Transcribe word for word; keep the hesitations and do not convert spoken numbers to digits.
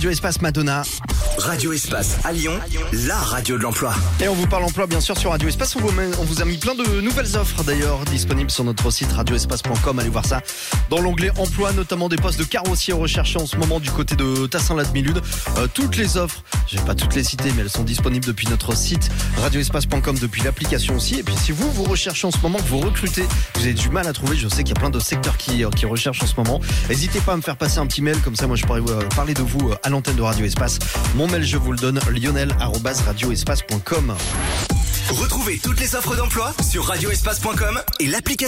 Radio Espace Madonna. Radio Espace à Lyon, la radio de l'emploi. Et on vous parle emploi bien sûr sur Radio Espace. On vous, met, on vous a mis plein de nouvelles offres d'ailleurs disponibles sur notre site radio espace point com. Allez voir ça dans l'onglet emploi, notamment des postes de carrossier recherchés en ce moment du côté de Tassin-la-Demi-Lude. Euh, toutes les offres, je vais pas toutes les citer, mais elles sont disponibles depuis notre site radio espace point com, depuis l'application aussi. Et puis si vous, vous recherchez en ce moment, que vous recrutez, vous avez du mal à trouver, je sais qu'il y a plein de secteurs qui, qui recherchent en ce moment. N'hésitez pas à me faire passer un petit mail, comme ça moi je pourrais euh, parler de vous à l'antenne de Radio Espace. Mon mail je vous le donne, lionel arobase radio espace point com. Retrouvez toutes les offres d'emploi sur radio espace point com et l'application.